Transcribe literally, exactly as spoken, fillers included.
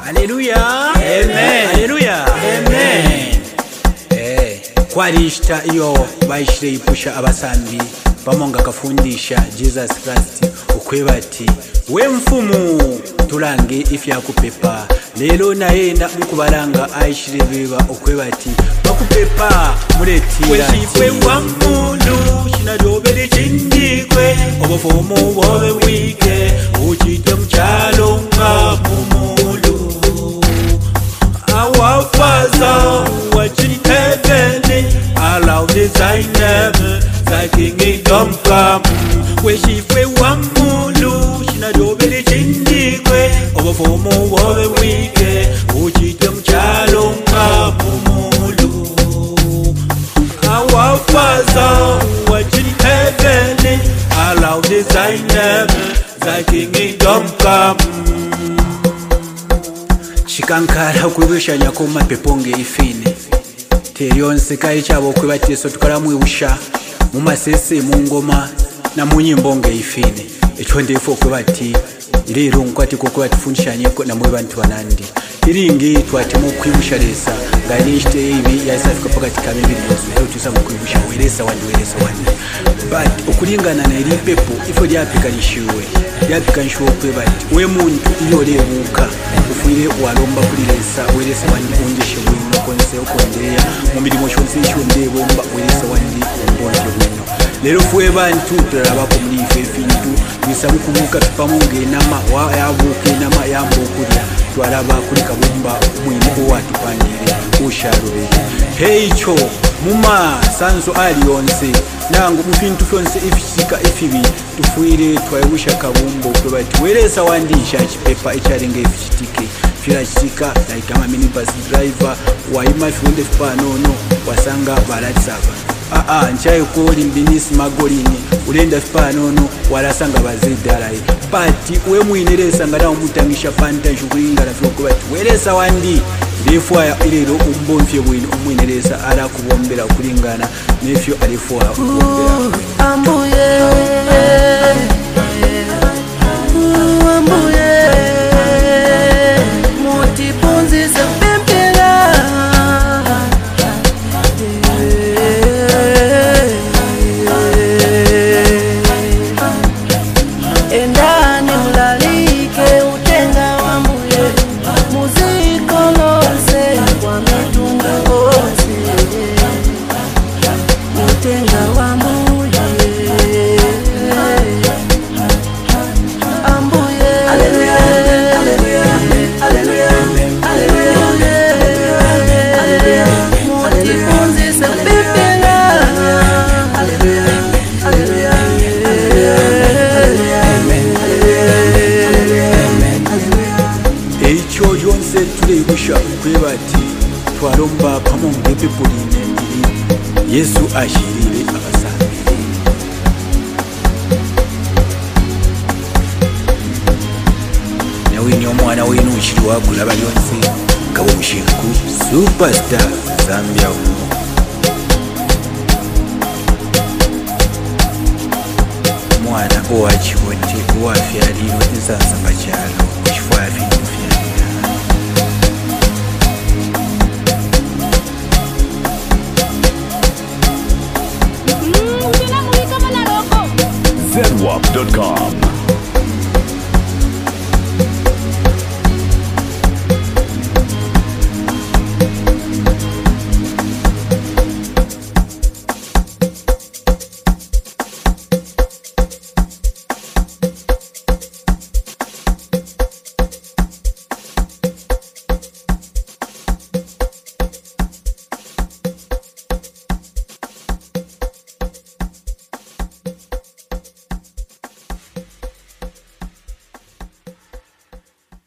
Hallelujah. Amen. Hallelujah. Amen. Eh, kwarishta iyo bayishire ipusha abasambi bamonga kafundisha Jesus Christ ukwebati we mfumu tulange ifi yakupepa lelo naenda mukubalanga ayishire beba ukwebati bakupepa muletira weshifwe wa mundu shinadobere chindikwe obofomo bobe wike uchite mchalo nga mumulu our father watching heaven allow design never taking it come come weshifwe wa mundu shinadobere chindikwe obofomo bobe wike uchite mchalo nga mumulu our father watching heaven allow design never taking it come come chikankara kwibishanya ko mapeponge ifine terionse kai chabo kwibatiso tukaramu ubusha mu masese mu ngoma na munyimbonge ifine echo ndefo kwibati lero nkwati koko batufundishanye ko namwe bantu banandi iringi twati mu kwibusharesa nganishte ibi yasafika pakati kamibiri yose lero tusa mu kwibusha weresa wandi weresa wandi but okulingana na iri pepo ifo lyapikanishiwe lyapikanishiwe kwibati we muntu iyo lebuka ufire walomba kuliresa weresa wandi undishe bwino konse okondeya mu mirimo cyonse cyonde bomba weresa wandi umbonje bwino lero fwe bantu turaba ko muri fefintu bisabu kumuka pamunge nama wa yabuke nama yambukurya twaraba kuri kabumba mwimo watupangire usharure heicho muma sanzo alionse nangu mufintu fyonse ifisika ifibi tufuire twayusha kabumbo probati weresa wandisha chipepa icharenge ifishitike firashika like ama minibus driver waima fyonde fpanono wasanga balatsaba ah ah nchaye ko limbinisi magolini ulenda fpanono walasanga bazidalai but we muineresa ngana umutangisha panta shukuringa la fyoko bati weresa wandi lefwa ya ilero umbonfye bwino umuineresa ala kubombera kulingana nefyo alefwa kubombera ambuye ambuye mutipunzi sepempela endani mlalike utenga wambuye muziko lose kwa mitunga ose utenga wambuye ambuye haleluya haleluya haleluya haleluya haleluya mutipunzi sepempela haleluya haleluya eicho yonse tulebusha kwebati twaromba pamonge pepoline iri Yesu ashirire abasambi nawe nyo mwana wenu ushiri wagula bayonse ngabo mushiku superstar Zambia uno mwana owachibote owafyaliro ensansa bakyalo kifwa bintu zedwap dot com